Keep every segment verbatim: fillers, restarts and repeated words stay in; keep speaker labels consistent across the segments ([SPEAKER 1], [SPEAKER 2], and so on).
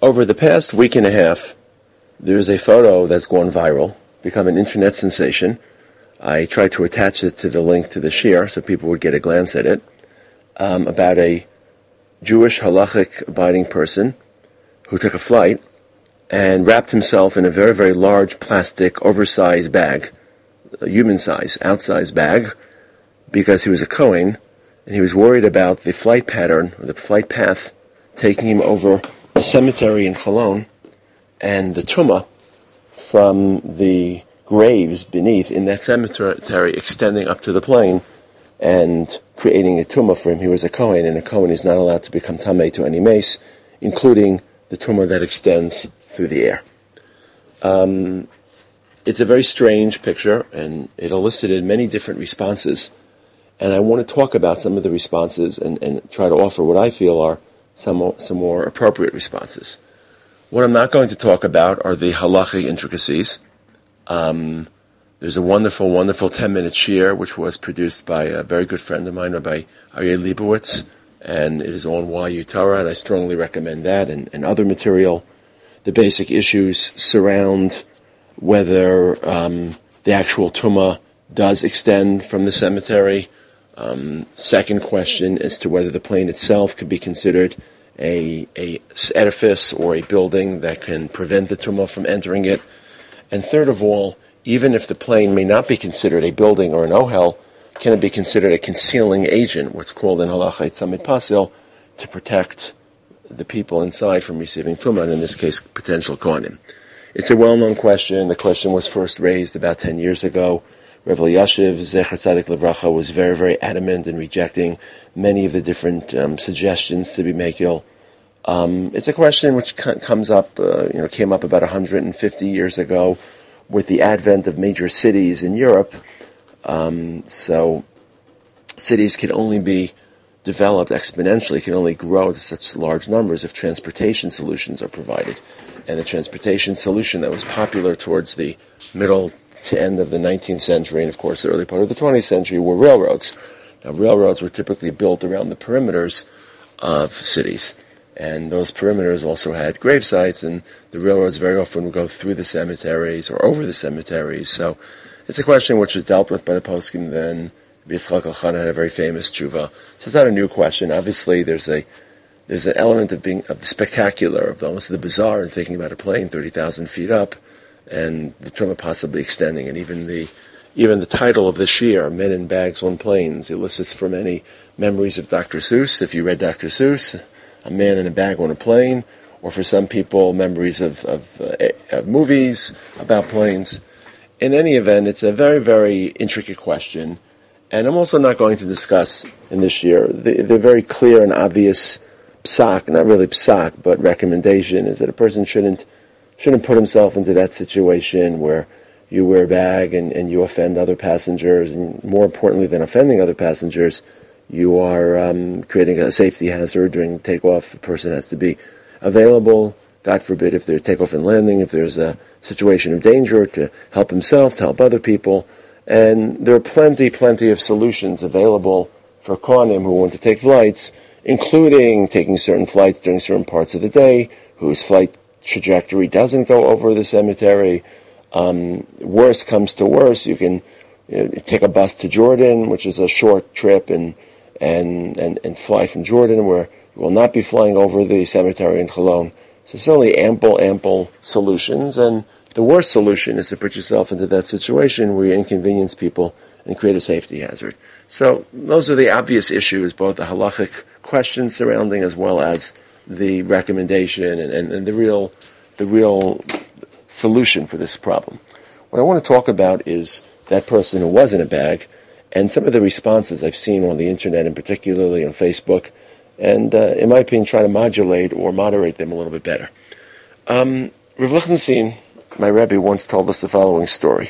[SPEAKER 1] Over the past week and a half, there's a photo that's gone viral, become an internet sensation. I tried to attach it to the link to the shir so people would get a glance at it, um, about a Jewish halachic abiding person who took a flight and wrapped himself in a very, very large plastic oversized bag, a human size, outsized bag, because he was a Kohen and he was worried about the flight pattern, or the flight path, taking him over a cemetery in Cholon, and the tumah from the graves beneath in that cemetery extending up to the plane and creating a tumah for him. He was a Kohen, and a Kohen is not allowed to become tamei to any mace, including the tumah that extends through the air. Um, it's a very strange picture, and it elicited many different responses. And I want to talk about some of the responses and, and try to offer what I feel are some more, some more appropriate responses. What I'm not going to talk about are the halachic intricacies. Um, there's a wonderful, wonderful ten-minute shir which was produced by a very good friend of mine, Rabbi Aryeh Leibowitz, and it is on Y U Torah, and I strongly recommend that and, and other material. The basic issues surround whether um, the actual tumah does extend from the cemetery. Um, second question as to whether the plane itself could be considered a, a edifice or a building that can prevent the tumah from entering it. And third of all, even if the plane may not be considered a building or an ohel, can it be considered a concealing agent, what's called in halacha tzamid pasil, to protect the people inside from receiving tumah, and in this case, potential kohanim. It's a well-known question. The question was first raised about ten years ago. Rav Elyashiv, Zecher Tzadik Livracha, was very, very adamant in rejecting many of the different um, suggestions to be makil. Um, it's a question which c- comes up, uh, you know, came up about one hundred fifty years ago with the advent of major cities in Europe. Um, so cities can only be developed exponentially, can only grow to such large numbers if transportation solutions are provided. And the transportation solution that was popular towards the middle to end of the nineteenth century, and of course the early part of the twentieth century, were railroads. Now, railroads were typically built around the perimeters of cities, and those perimeters also had grave sites, and the railroads very often would go through the cemeteries or over the cemeteries. So it's a question which was dealt with by the poskim then. Yitzchak Elchanan had a very famous tshuva. So it's not a new question. Obviously, there's a there's an element of being of the spectacular, of almost the bizarre, in thinking about a plane thirty thousand feet up, and the tumah possibly extending. And even the even the title of the shir, "Men in Bags on Planes," elicits for many memories of Doctor Seuss. If you read Doctor Seuss, a man in a bag on a plane, or for some people, memories of of, uh, of movies about planes. In any event, it's a very, very intricate question. And I'm also not going to discuss in this year the, the very clear and obvious psak, not really psak, but recommendation is that a person shouldn't shouldn't put himself into that situation where you wear a bag and, and you offend other passengers, and more importantly than offending other passengers, you are um, creating a safety hazard during takeoff. The person has to be available, God forbid, if there's takeoff and landing, if there's a situation of danger, to help himself, to help other people. And there are plenty, plenty of solutions available for kohanim who want to take flights, including taking certain flights during certain parts of the day, whose flight trajectory doesn't go over the cemetery. Um, worst comes to worst, you can you know, take a bus to Jordan, which is a short trip, and, and, and, and fly from Jordan, where you will not be flying over the cemetery in Cholon. So there's only ample, ample solutions, and the worst solution is to put yourself into that situation where you inconvenience people and create a safety hazard. So those are the obvious issues, both the halachic questions surrounding as well as the recommendation and, and, and the real the real solution for this problem. What I want to talk about is that person who was in a bag and some of the responses I've seen on the internet, and particularly on Facebook, and uh, in my opinion try to modulate or moderate them a little bit better. Um, Rav Lichtenstein, my Rebbe, once told us the following story.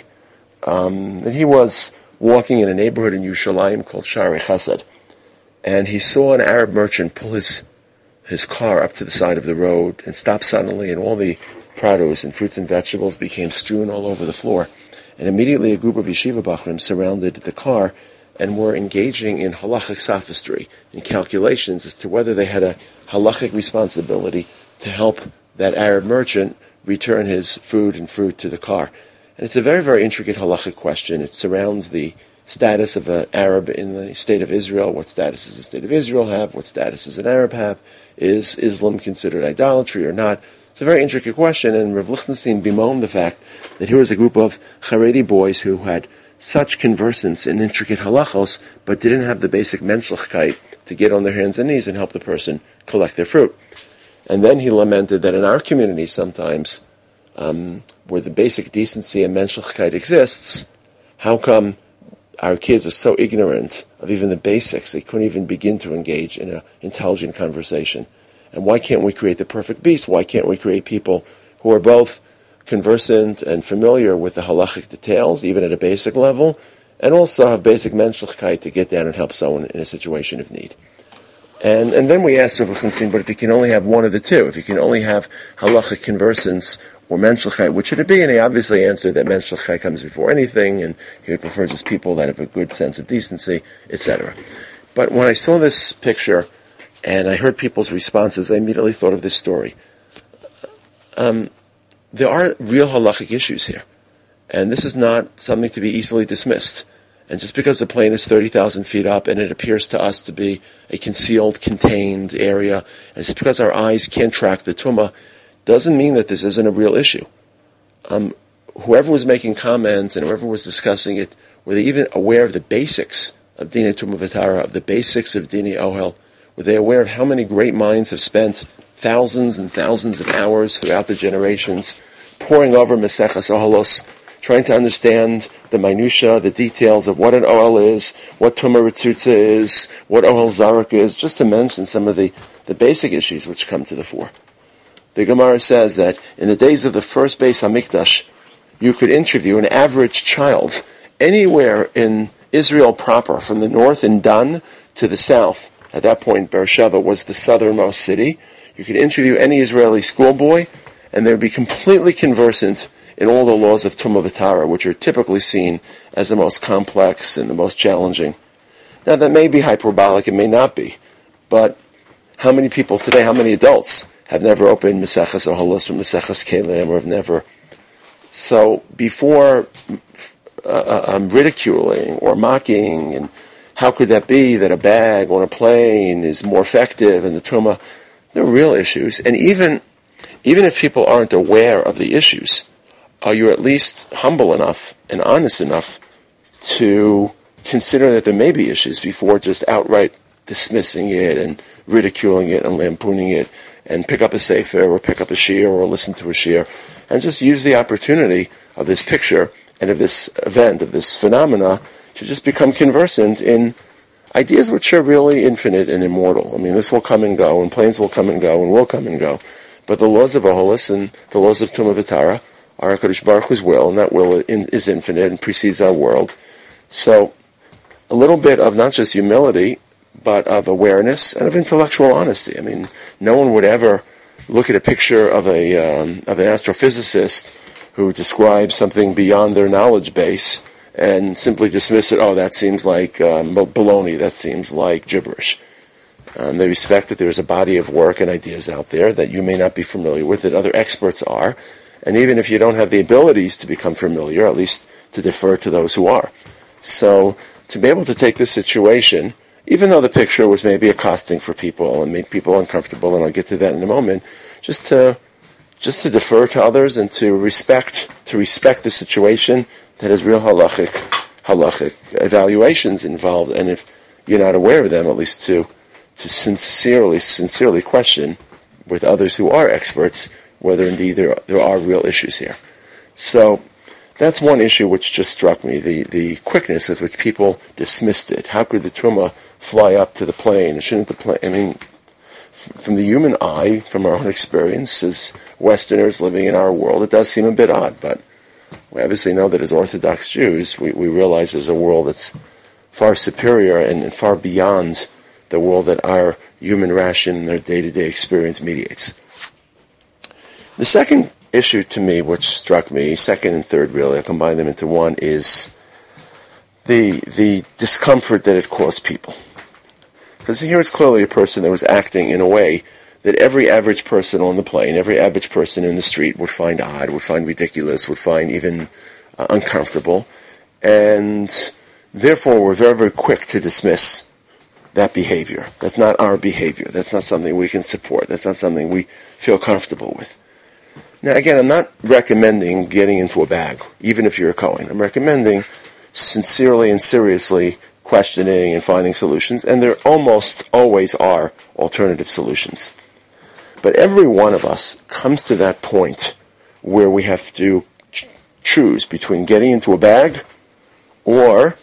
[SPEAKER 1] Um, that he was walking in a neighborhood in Yerushalayim called Sha'arei Chesed, and he saw an Arab merchant pull his his car up to the side of the road and stop suddenly, and all the produce and fruits and vegetables became strewn all over the floor. And immediately a group of yeshiva bachrim surrounded the car and were engaging in halachic sophistry, in calculations as to whether they had a halachic responsibility to help that Arab merchant return his food and fruit to the car? And it's a very, very intricate halachic question. It surrounds the status of an Arab in the state of Israel. What status does the state of Israel have? What status does an Arab have? Is Islam considered idolatry or not? It's a very intricate question, and Rav Lichtenstein bemoaned the fact that here was a group of Haredi boys who had such conversance in intricate halachos, but didn't have the basic menschlichkeit to get on their hands and knees and help the person collect their fruit. And then he lamented that in our community sometimes, um, where the basic decency and menschlichkeit exists, how come our kids are so ignorant of even the basics, they couldn't even begin to engage in an intelligent conversation? And why can't we create the perfect beast? Why can't we create people who are both conversant and familiar with the halachic details, even at a basic level, and also have basic menschlichkeit to get down and help someone in a situation of need? And and then we asked Rav Lichtenstein, but if you can only have one of the two, if you can only have halachic conversance or menschlichkeit, which should it be? And he obviously answered that menschlichkeit comes before anything, and he prefers just people that have a good sense of decency, et cetera. But when I saw this picture and I heard people's responses, I immediately thought of this story. Um, there are real halachic issues here, and this is not something to be easily dismissed. And just because the plane is thirty thousand feet up and it appears to us to be a concealed, contained area, and just because our eyes can't track the tumah, doesn't mean that this isn't a real issue. Um, whoever was making comments and whoever was discussing it, were they even aware of the basics of Dinei Tumah V'Tara, of the basics of Dinei Ohel? Were they aware of how many great minds have spent thousands and thousands of hours throughout the generations poring over Maseches Ohelos, trying to understand the minutia, the details of what an Ohel is, what Tumah Ritzutza is, what Ohel Zarek is, just to mention some of the, the basic issues which come to the fore. The Gemara says that in the days of the first Beis HaMikdash, you could interview an average child anywhere in Israel proper, from the north in Dan to the south. At that point, Beersheba was the southernmost city. You could interview any Israeli schoolboy, and they would be completely conversant in all the laws of Tumah V'Tara, which are typically seen as the most complex and the most challenging. Now, that may be hyperbolic, it may not be, but how many people today, how many adults have never opened Maseches Ohelos or Maseches Kelim, or have never? So before uh, um, ridiculing or mocking, and how could that be that a bag on a plane is more effective in the Tumah, there are real issues. And even even if people aren't aware of the issues, are you at least humble enough and honest enough to consider that there may be issues before just outright dismissing it and ridiculing it and lampooning it, and pick up a sefer or pick up a shiur or listen to a shiur, and just use the opportunity of this picture and of this event, of this phenomena, to just become conversant in ideas which are really infinite and immortal. I mean, this will come and go, and planes will come and go, and will come and go, but the laws of Ohelos and the laws of Tumah V'Tara are HaKadosh Baruch Hu's will, and that will is infinite and precedes our world. So, a little bit of not just humility, but of awareness and of intellectual honesty. I mean, no one would ever look at a picture of a um, of an astrophysicist who describes something beyond their knowledge base and simply dismiss it. Oh, that seems like um, baloney. That seems like gibberish. Um, they respect that there is a body of work and ideas out there that you may not be familiar with, that other experts are, and even if you don't have the abilities to become familiar, at least to defer to those who are. So, to be able to take this situation, even though the picture was maybe accosting for people and made people uncomfortable, and I'll get to that in a moment, just to just to defer to others and to respect to respect the situation that has real halachic halachic evaluations involved, and if you're not aware of them, at least to to sincerely sincerely question with others who are experts whether indeed there there are real issues here. So that's one issue which just struck me, the, the quickness with which people dismissed it. How could the Tumah fly up to the plane? Shouldn't the plane, I mean, f- from the human eye, from our own experience as Westerners living in our world, it does seem a bit odd, but we obviously know that as Orthodox Jews, we, we realize there's a world that's far superior and, and far beyond the world that our human ration and their day-to-day experience mediates. The second issue to me, which struck me, second and third really, I combine them into one, is the the discomfort that it caused people. Because here is clearly a person that was acting in a way that every average person on the plane, every average person in the street would find odd, would find ridiculous, would find even uh, uncomfortable. And therefore, we're very, very quick to dismiss that behavior. That's not our behavior. That's not something we can support. That's not something we feel comfortable with. Now, again, I'm not recommending getting into a bag, even if you're a Kohen. I'm recommending sincerely and seriously questioning and finding solutions, and there almost always are alternative solutions. But every one of us comes to that point where we have to ch- choose between getting into a bag or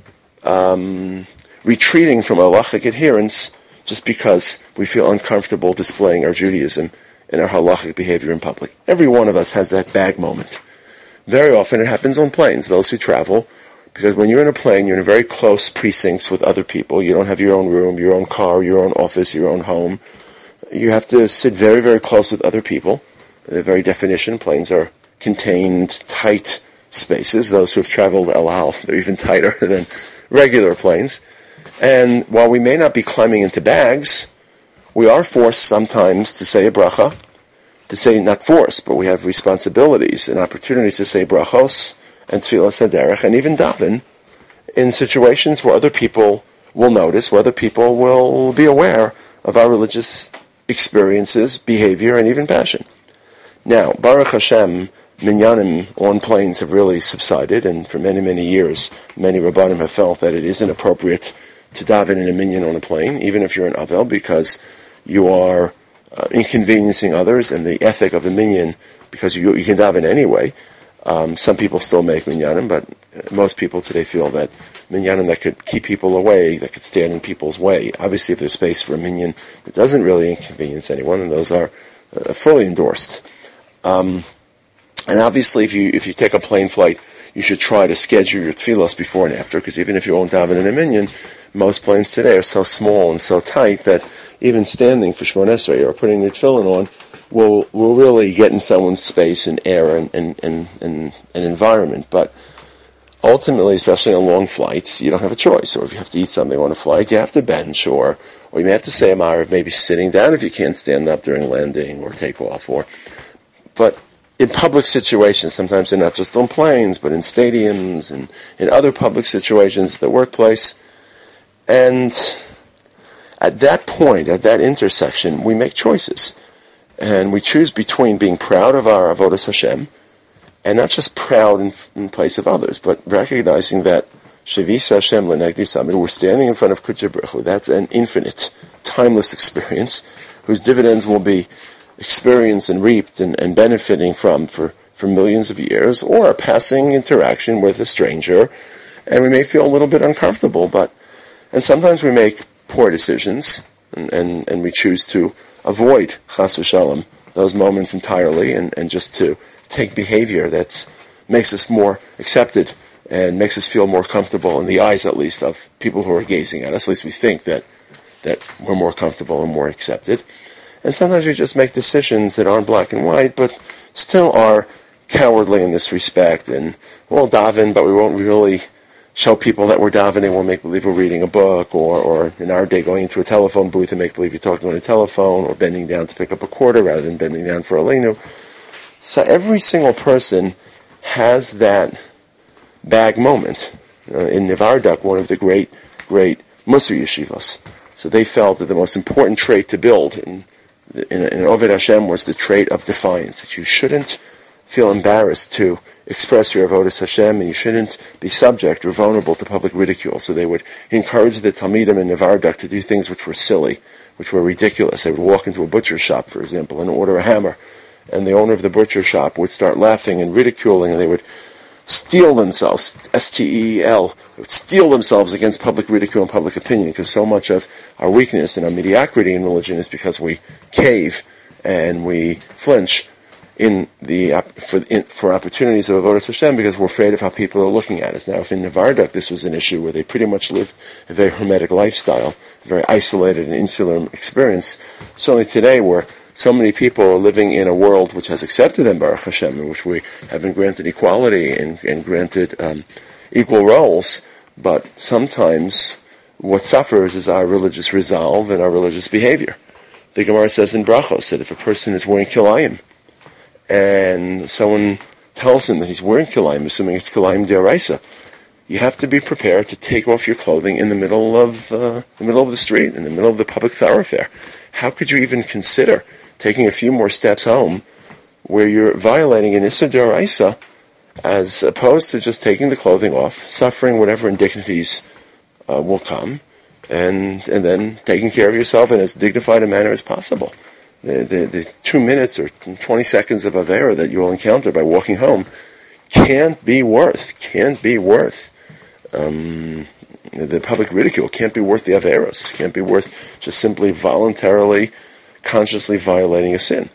[SPEAKER 1] um, retreating from halachic adherence just because we feel uncomfortable displaying our Judaism and our halachic behavior in public. Every one of us has that bag moment. Very often it happens on planes, those who travel, because when you're in a plane, you're in a very close precincts with other people. You don't have your own room, your own car, your own office, your own home. You have to sit very, very close with other people. By the very definition, planes are contained, tight spaces. Those who have traveled El Al, they're even tighter than regular planes. And while we may not be climbing into bags, we are forced sometimes to say a bracha, to say not forced, but we have responsibilities and opportunities to say brachos and tefillas haderech and even daven in situations where other people will notice, where other people will be aware of our religious experiences, behavior, and even passion. Now, Baruch Hashem, minyanim on planes have really subsided, and for many, many years, many Rabbanim have felt that it isn't appropriate to daven in a minyan on a plane, even if you're an Avel, because you are uh, inconveniencing others, and the ethic of a minyan, because you, you can daven anyway. Um, some people still make minyanim, but most people today feel that minyanim that could keep people away, that could stand in people's way. Obviously, if there's space for a minyan that doesn't really inconvenience anyone, then those are uh, fully endorsed. Um, and obviously, if you if you take a plane flight, you should try to schedule your tefillos before and after, because even if you won't daven in a minyan, most planes today are so small and so tight that even standing for Shmoneh Esrei or putting your tefillin on will will really get in someone's space and air and, and, and, and, and environment. But ultimately, especially on long flights, you don't have a choice. Or if you have to eat something on a flight, you have to bench, or or you may have to say a ma'ariv, maybe sitting down if you can't stand up during landing or takeoff. Or, but in public situations, sometimes they're not just on planes, but in stadiums and in other public situations, the workplace. And at that point, at that intersection, we make choices. And we choose between being proud of our avodas Hashem, and not just proud in, in place of others, but recognizing that Shavis Hashem Lenegdi Samid, we're standing in front of Kodesh Baruch Hu. That's an infinite, timeless experience, whose dividends will be experienced and reaped and, and benefiting from for, for millions of years, or a passing interaction with a stranger, and we may feel a little bit uncomfortable, but, and sometimes we make poor decisions, and, and, and we choose to avoid chas v'shalom those moments entirely, and, and just to take behavior that makes us more accepted and makes us feel more comfortable in the eyes, at least, of people who are gazing at us. At least we think that that we're more comfortable and more accepted. And sometimes we just make decisions that aren't black and white, but still are cowardly in this respect. And we'll daven, but we won't really show people that we're davening. We'll make believe we're reading a book, or, or in our day, going into a telephone booth and make believe you're talking on a telephone, or bending down to pick up a quarter rather than bending down for a leinu. So every single person has that bag moment. Uh, in Nevardak, one of the great, great Musar yeshivas. So they felt that the most important trait to build in, in, in Oved Hashem was the trait of defiance, that you shouldn't feel embarrassed to express your avodas Hashem, and you shouldn't be subject or vulnerable to public ridicule. So they would encourage the Talmidim in Nevardak to do things which were silly, which were ridiculous. They would walk into a butcher shop, for example, and order a hammer, and the owner of the butcher shop would start laughing and ridiculing, and they would steel themselves, S T E L, would steel themselves against public ridicule and public opinion, because so much of our weakness and our mediocrity in religion is because we cave and we flinch in the for in, for opportunities of avodas Hashem, because we're afraid of how people are looking at us. Now, if in Nevardak this was an issue where they pretty much lived a very hermetic lifestyle, a very isolated and insular experience, certainly today we're so many people are living in a world which has accepted them, Baruch Hashem, in which we have been granted equality and, and granted um, equal roles, but sometimes what suffers is our religious resolve and our religious behavior. The Gemara says in Brachos that if a person is wearing kilayim and someone tells him that he's wearing kilayim, assuming it's kilayim d'oraisa, you have to be prepared to take off your clothing in the middle of uh, the middle of the street, in the middle of the public thoroughfare. How could you even consider taking a few more steps home where you're violating an issa d'oraisa, as opposed to just taking the clothing off, suffering whatever indignities uh, will come, and and then taking care of yourself in as dignified a manner as possible? The, the, the two minutes or twenty seconds of avera that you will encounter by walking home can't be worth, can't be worth um, the public ridicule, can't be worth the averos, can't be worth just simply voluntarily, consciously violating a sin.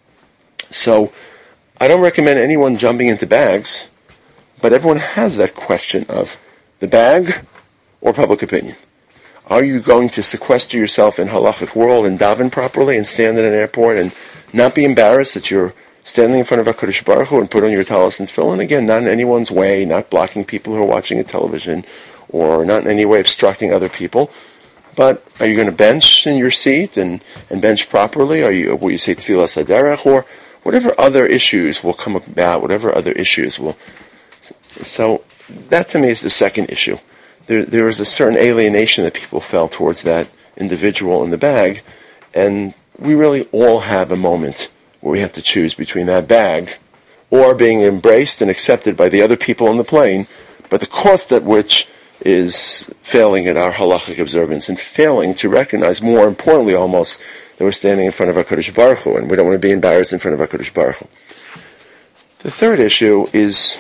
[SPEAKER 1] So, I don't recommend anyone jumping into bags, but everyone has that question of the bag or public opinion. Are you going to sequester yourself in halachic world and daven properly and stand in an airport and not be embarrassed that you're standing in front of HaKadosh Baruch Hu and put on your talis and tefillin? Again, not in anyone's way, not blocking people who are watching a television, or not in any way obstructing other people. But are you going to bench in your seat and, and bench properly? Are you, will you say tefillas haderech, or whatever other issues will come about, whatever other issues will... So that to me is the second issue. There, there is a certain alienation that people felt towards that individual in the bag, and we really all have a moment where we have to choose between that bag or being embraced and accepted by the other people on the plane, but the cost at which is failing at our halachic observance and failing to recognize, more importantly almost, that we're standing in front of HaKadosh Baruch Hu, and we don't want to be embarrassed in front of HaKadosh Baruch Hu. The third issue is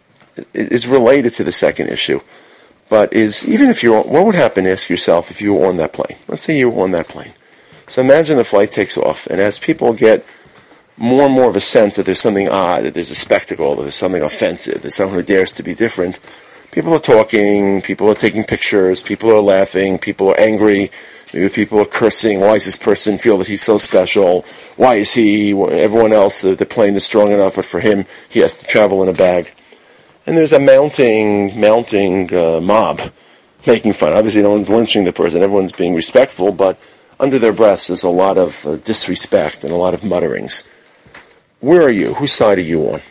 [SPEAKER 1] is related to the second issue, but is, even if you're, what would happen, ask yourself, if you were on that plane? Let's say you were on that plane. So imagine the flight takes off, and as people get more and more of a sense that there's something odd, that there's a spectacle, that there's something offensive, there's someone who dares to be different, people are talking, people are taking pictures, people are laughing, people are angry, maybe people are cursing. Why does this person feel that he's so special? Why is he, everyone else, the, the plane is strong enough, but for him, he has to travel in a bag. And there's a mounting, mounting uh, mob making fun. Obviously, no one's lynching the person. Everyone's being respectful, but under their breaths, there's a lot of uh, disrespect and a lot of mutterings. Where are you? Whose side are you on?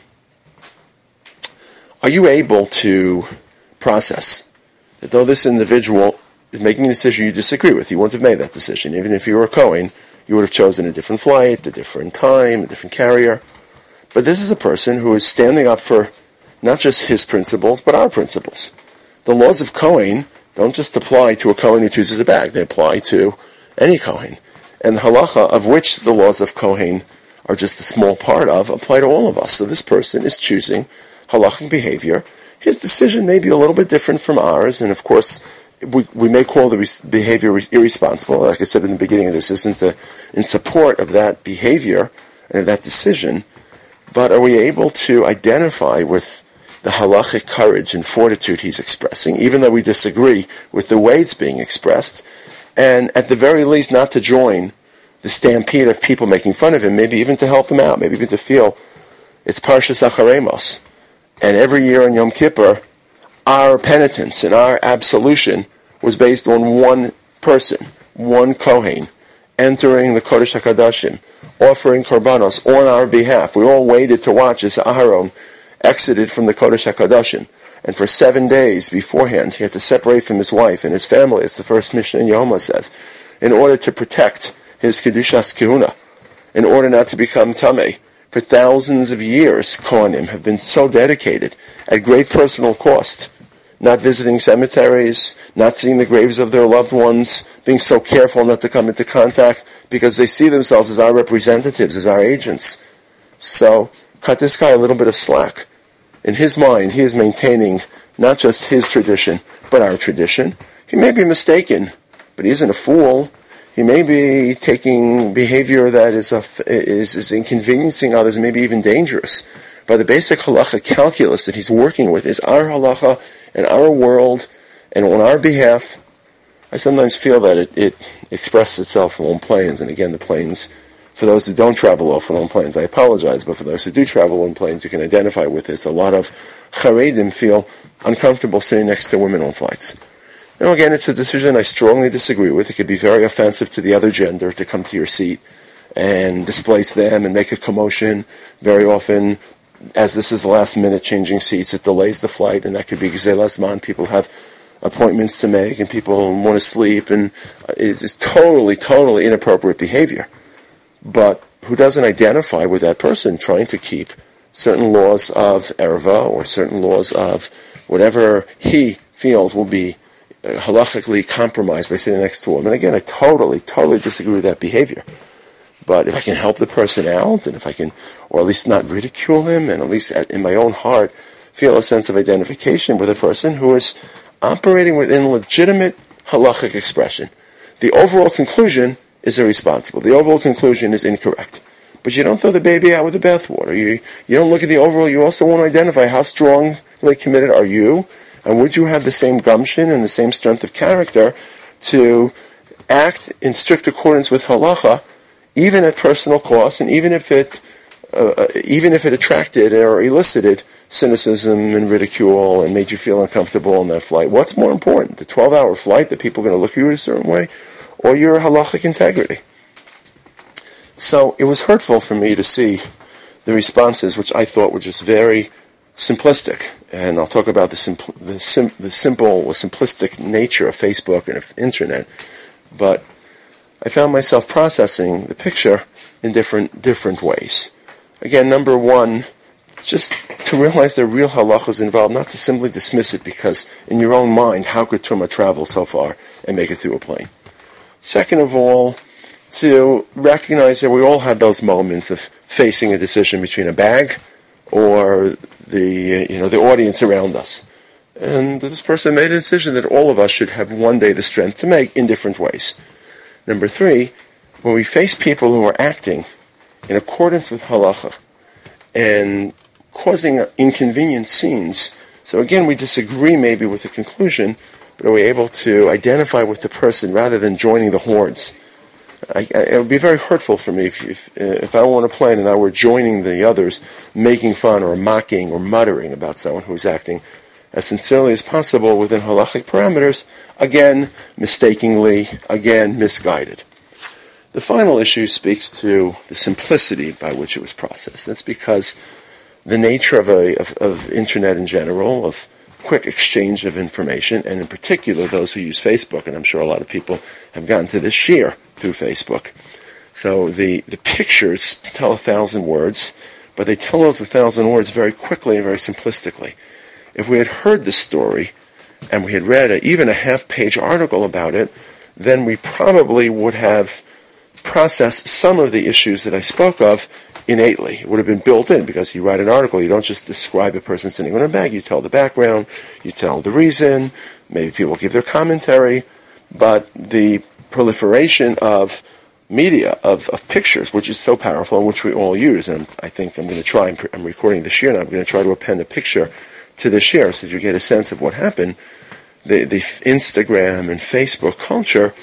[SPEAKER 1] Are you able to process that though this individual is making a decision you disagree with, you wouldn't have made that decision. Even if you were a Kohen, you would have chosen a different flight, a different time, a different carrier. But this is a person who is standing up for not just his principles, but our principles. The laws of Kohen don't just apply to a Kohen who chooses a bag. They apply to any Kohen. And the halacha, of which the laws of Kohen are just a small part of, apply to all of us. So this person is choosing halachic behavior. His decision may be a little bit different from ours, and of course, we, we may call the res- behavior irresponsible. Like I said in the beginning of this, isn't a, in support of that behavior and of that decision, but are we able to identify with the halachic courage and fortitude he's expressing, even though we disagree with the way it's being expressed, and at the very least not to join the stampede of people making fun of him, maybe even to help him out, maybe even to feel it's Parshas Acharemos. And every year on Yom Kippur, our penitence and our absolution was based on one person, one Kohen, entering the Kodesh HaKadoshim, offering korbanos on our behalf. We all waited to watch as Aharon exited from the Kodesh HaKadoshim. And for seven days beforehand, he had to separate from his wife and his family, as the first Mishnah in Yoma says, in order to protect his Kedushas Kehuna, in order not to become Tameh. For thousands of years, Kohanim have been so dedicated, at great personal cost, not visiting cemeteries, not seeing the graves of their loved ones, being so careful not to come into contact, because they see themselves as our representatives, as our agents. So, cut this guy a little bit of slack. In his mind, he is maintaining not just his tradition, but our tradition. He may be mistaken, but he isn't a fool. He may be taking behavior that is, a, is, is inconveniencing others, maybe even dangerous. But the basic halacha calculus that he's working with is our halacha and our world, and on our behalf. I sometimes feel that it, it expresses itself on planes, and again, the planes, for those who don't travel often on planes, I apologize, but for those who do travel on planes, you can identify with this. A lot of Haredim feel uncomfortable sitting next to women on flights. Now again, it's a decision I strongly disagree with. It could be very offensive to the other gender to come to your seat and displace them and make a commotion. Very often, as this is the last minute changing seats, it delays the flight, and that could be gzei lazman. People have appointments to make, and people want to sleep, and it's, it's totally, totally inappropriate behavior. But who doesn't identify with that person trying to keep certain laws of erva or certain laws of whatever he feels will be uh, halachically compromised by sitting next to him? And again, I totally, totally disagree with that behavior. But if I can help the person out, and if I can, or at least not ridicule him, and at least in my own heart feel a sense of identification with a person who is operating within legitimate halachic expression, the overall conclusion is irresponsible. The overall conclusion is incorrect. But you don't throw the baby out with the bathwater. You you don't look at the overall. You also want to identify how strongly committed are you, and would you have the same gumption and the same strength of character to act in strict accordance with halacha, even at personal cost, and even if it uh, even if it attracted or elicited cynicism and ridicule and made you feel uncomfortable on that flight. What's more important, the twelve-hour flight that people are going to look at you a certain way, or your halachic integrity? So it was hurtful for me to see the responses, which I thought were just very simplistic. And I'll talk about the, simpl- the, sim- the simple or simplistic nature of Facebook and of internet. But I found myself processing the picture in different different ways. Again, number one, just to realize there are real halachas involved, not to simply dismiss it because in your own mind, how could Tumah travel so far and make it through a plane? Second of all, to recognize that we all have those moments of facing a decision between a bag or the you know the audience around us. And this person made a decision that all of us should have one day the strength to make in different ways. Number three, when we face people who are acting in accordance with halacha and causing inconvenient scenes, so again, we disagree maybe with the conclusion, but are we able to identify with the person rather than joining the hordes? I, I, it would be very hurtful for me if if, if I were on a plane and I were joining the others, making fun or mocking or muttering about someone who's acting as sincerely as possible within halachic parameters, again, mistakenly, again, misguided. The final issue speaks to the simplicity by which it was processed. That's because the nature of, a, of, of internet in general, of quick exchange of information, and in particular those who use Facebook, and I'm sure a lot of people have gotten to this share through Facebook. So the, the pictures tell a thousand words, but they tell us a thousand words very quickly and very simplistically. If we had heard the story, and we had read a, even a half-page article about it, then we probably would have processed some of the issues that I spoke of innately. It would have been built in, because you write an article, you don't just describe a person sitting on a bag, you tell the background, you tell the reason, maybe people give their commentary, but the proliferation of media, of, of pictures, which is so powerful and which we all use, and I think I'm going to try, I'm, I'm recording this year now, I'm going to try to append a picture to the share so that you get a sense of what happened. The, the Instagram and Facebook culture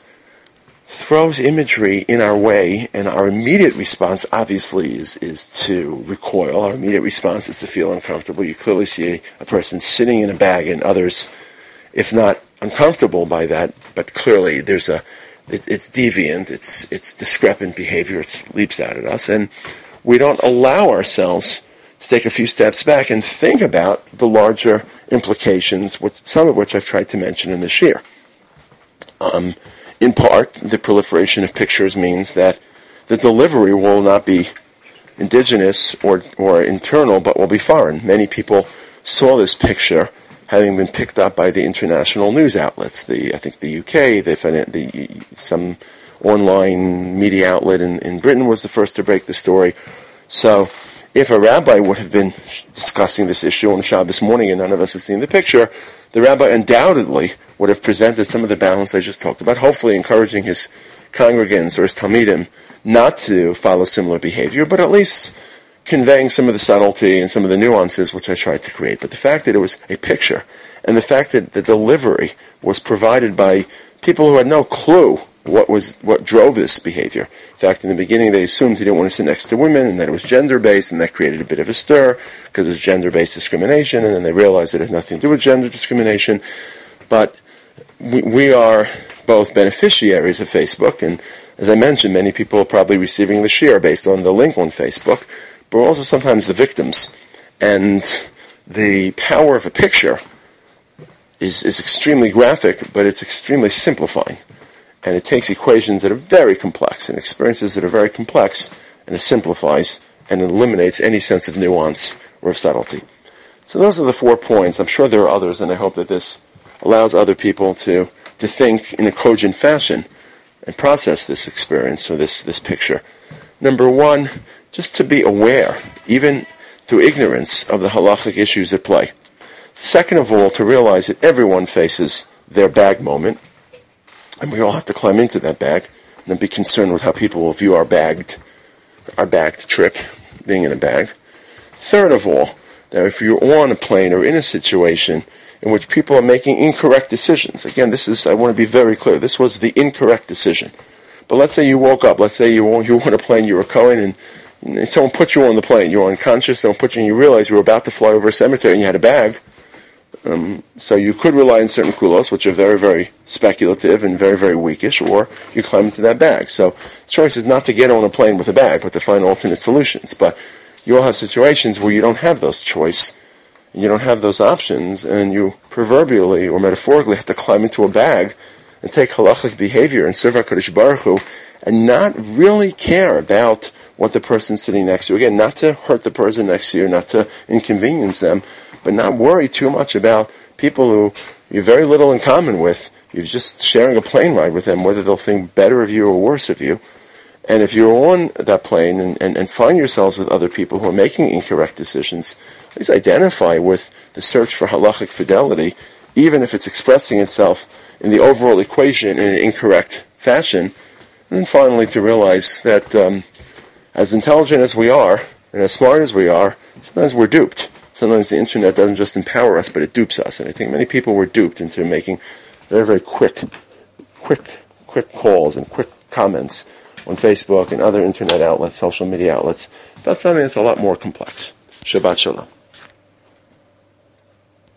[SPEAKER 1] throws imagery in our way, and our immediate response obviously is, is to recoil. Our immediate response is to feel uncomfortable. You clearly see a person sitting in a bag, and others, if not uncomfortable by that, but clearly there's a it, it's deviant, it's it's discrepant behavior, it leaps out at us, and we don't allow ourselves to take a few steps back and think about the larger implications, which, some of which I've tried to mention in this year. Um, in part, the proliferation of pictures means that the delivery will not be indigenous or, or internal, but will be foreign. Many people saw this picture having been picked up by the international news outlets. The I think the U K, the, the some online media outlet in, in Britain was the first to break the story. So if a rabbi would have been discussing this issue on Shabbos morning and none of us had seen the picture, the rabbi undoubtedly would have presented some of the balance I just talked about, hopefully encouraging his congregants or his talmidim not to follow similar behavior, but at least conveying some of the subtlety and some of the nuances which I tried to create. But the fact that it was a picture, and the fact that the delivery was provided by people who had no clue what was what drove this behavior. In fact, in the beginning they assumed he didn't want to sit next to women, and that it was gender-based, and that created a bit of a stir, because it's gender-based discrimination, and then they realized it had nothing to do with gender discrimination. But we, we are both beneficiaries of Facebook, and as I mentioned, many people are probably receiving the share based on the link on Facebook, but we're also sometimes the victims. And the power of a picture is, is extremely graphic, but it's extremely simplifying. And it takes equations that are very complex and experiences that are very complex, and it simplifies and eliminates any sense of nuance or of subtlety. So those are the four points. I'm sure there are others, and I hope that this allows other people to, to think in a cogent fashion and process this experience or this, this picture. Number one, just to be aware, even through ignorance, of the halachic issues at play. Second of all, to realize that everyone faces their bag moment, and we all have to climb into that bag and then be concerned with how people will view our bagged, our bagged trip, being in a bag. Third of all, that if you're on a plane or in a situation in which people are making incorrect decisions, again, this is, I want to be very clear, this was the incorrect decision. But let's say you woke up, let's say you were, you were on a plane, you were going, and, and someone put you on the plane, you were unconscious, someone put you, and you realized you were about to fly over a cemetery and you had a bag. Um, so you could rely on certain kulos, which are very, very speculative and very, very weakish, or you climb into that bag. So the choice is not to get on a plane with a bag, but to find alternate solutions. But you all have situations where you don't have those choice, you don't have those options, and you proverbially or metaphorically have to climb into a bag and take halachic behavior and serve HaKadosh Baruch Hu, and not really care about what the person sitting next to you. Again, not to hurt the person next to you, not to inconvenience them, but not worry too much about people who you have very little in common with. You're just sharing a plane ride with them, whether they'll think better of you or worse of you. And if you're on that plane and, and, and find yourselves with other people who are making incorrect decisions, please identify with the search for halachic fidelity, even if it's expressing itself in the overall equation in an incorrect fashion. And then finally to realize that um, as intelligent as we are, and as smart as we are, sometimes we're duped. Sometimes the internet doesn't just empower us, but it dupes us. And I think many people were duped into making very, very quick, quick, quick calls and quick comments on Facebook and other internet outlets, social media outlets, about something that's a lot more complex. Shabbat Shalom.